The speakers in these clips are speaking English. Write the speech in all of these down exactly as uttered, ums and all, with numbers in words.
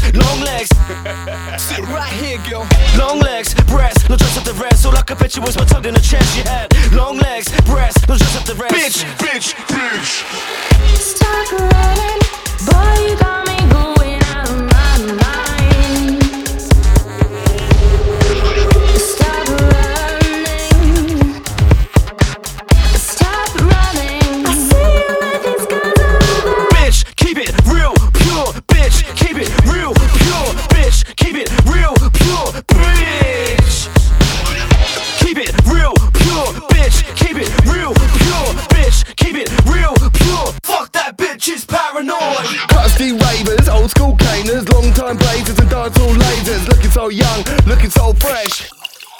long legs. Sit right here, girl. Long legs, breasts, no dress up the rest. All I could picture was my tongue in the chest. She had long legs, breasts, no dress up the rest. Bitch, bitch, bitch. Stop running, boy, you got me going out of my mind. Stop running, stop running. I see you with these guys over. Bitch, keep it real, pure. Bitch, keep it real, pure. Bitch, keep it real, pure. Bitch, keep it real, pure. Bitch, keep it real, pure. Bitch, keep it real, pure. Fuck that bitch, is paranoid. Crusty ravers, old school caners, long time blazers and dancehall lasers. Looking so young, looking so fresh.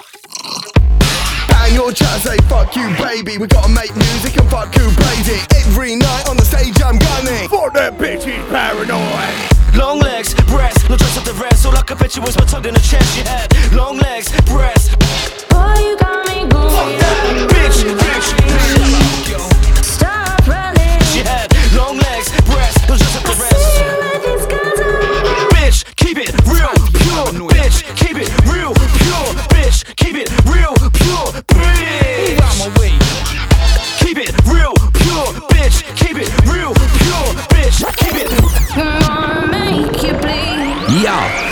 Bang your chat, say fuck you baby. We gotta make music and fuck who plays it. Every night on the stage I'm gunning. Fuck that bitch, he's paranoid. Long legs, breasts, no dress up the rest. All I could picture was my tongue in the chest. She had long legs, breasts. Boy, you got me going Fuck that out of bitch, my bitch, mind. bitch. Stop running. She had long legs, breasts, no dress up the I rest. see you with these guys over. Bitch, keep it real, pure. Bitch, keep it real, pure. Bitch, keep it real, pure. Bitch, keep it real, pure. Bitch, keep it real, pure. Bitch, keep it. Gonna make you bleed. Yo.